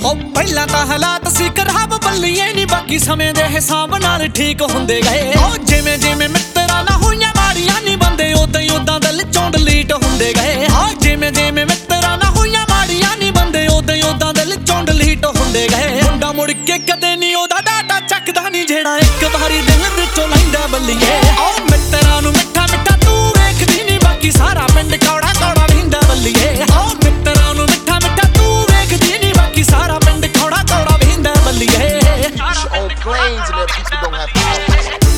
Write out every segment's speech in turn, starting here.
हो पहला तां हालात सी खराब बल्लिए नी बाकी समय दे हिसाब नाल ठीक हुंदे गए ओ जिवें जिवें मित्तरां नाल होईयां माड़ियां नी बंदे उदां ही उदां दिल चों डिलीट हुंदे गए ओ जिवें जिवें मित्तरां नाल होईयां माड़ियां नी बंदे उदां ही उदां दिल चों डिलीट हुंदे गए मुंडा मुड़ के कदे नी ओदा डाटा चकदा नी जेड़ा एक वारी दिल विचों लैंदा बल्लिए ओ मित्तरां नूं मिठा मिठा तू वेखदी नी बाकी सारा पिंड कौड़ा कौड़ा वहिंदा बल्लिए ओ मित्तरां नूं मिठा मिठा तू वेखदी नी बाकी सारा पिंड कौड़ा कौड़ा वहिंदा बल्लिए on planes and that people don't have houses.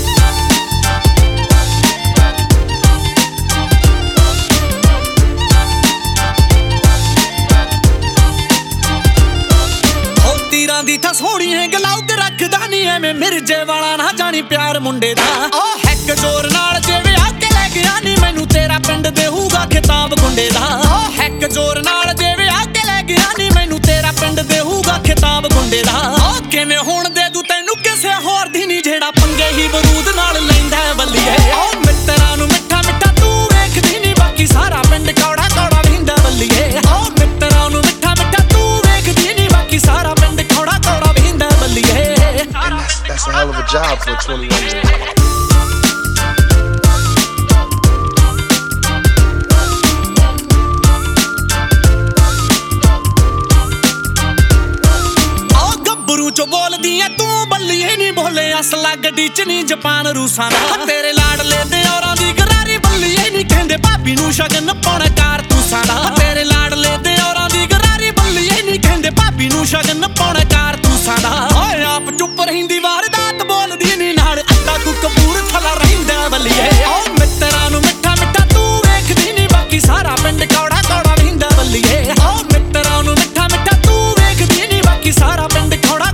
तीरां दी था सोहणी है गलाउद रखदा नी एवें मिर्जे वाला ना जानी प्यार मुंडे दा ओ हैक जोर नाल जे विआह के लै गया नी मैनू तेरा पिंड देहूगा खिताब गुंडे दा ओ हैक जोर नाल जे विआह के लै गया नी मैनू तेरा पिंड देहूगा खिताब गुंडे दा ओ किवें हुण दे दूं तैनू किसे होर दी नी जेड़ा पंगे ही बरूद नाल लैंदा बल्लिए ओ मित्तरां नूं मिठा मिठा तू वेखदी नी बाकी सारा पिंड कौड़ा कौड़ा वहिंदा बल्लिए ओ मित्तरां नूं मिठा मिठा तू वेखदी नी बाकी सारा That's a hell of a job for a 21-year-old. चो बोलदी है तू बल्लिए नी बोले असला गड्डी च नी जापान रूसां दा तेरे लाडले दे औरां दी गरारी बल्लिए नी कहंदे भाभी नूं शगन पाउणा कारतूसां दा तेरे लाडले दे औरां दी गरारी बल्लिए नी कहंदे भाभी नूं शगन पाउणा कारतूसां दा ओए आप चुप रहिंदी वारदात बोलदी नी नाल अद्धा तू कपूर थला रहिंदा बल्लिए ओ मित्तरां नूं मिठा मिठा तू वेखदी नी बाकी सारा पिंड कौड़ा कौड़ा वहिंदा बल्लिए ओ मित्तरां नूं मिठा मिठा तू वेखदी नी बाकी सारा पिंड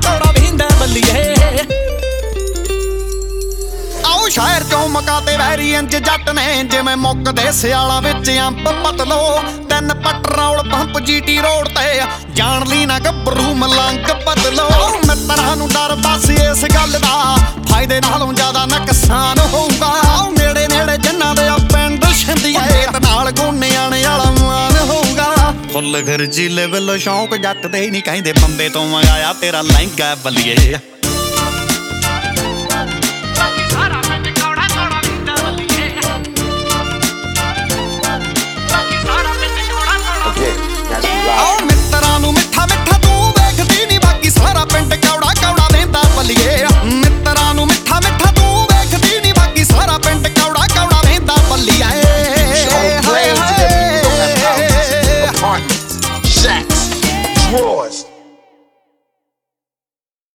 आओ शहर चों मकाते वैरी इंज जट ने जिवें मुकदे सियालां विच अंब पतलो तिन पटरौल पंप जीटी रोड ते जान ली ना गभरू मलंग बदलो मित्तरां नूं डर बस इस गल दा फायदे नालों ज्यादा नुकसान होऊगा नेड़े नेड़े जिन्हां दे पिंड छिंदिए ते नाल गोनियाणे वाला मान होऊगा फुल खर्चीले बिल शौक जट दे नहीं कहंदे बंबे तो मंगाया तेरा लहंगा बल्लिए मित्तरां नूं मिठा मिठा तू वेखदी नी बाकी सारा पिंड कौड़ा कौड़ा वहिंदा बल्लिए मित्तरां नूं मिठा मिठा तू वेखदी नी बाकी सारा पिंड कौड़ा कौड़ा वहिंदा बल्लिए Apartments, shacks, drawers.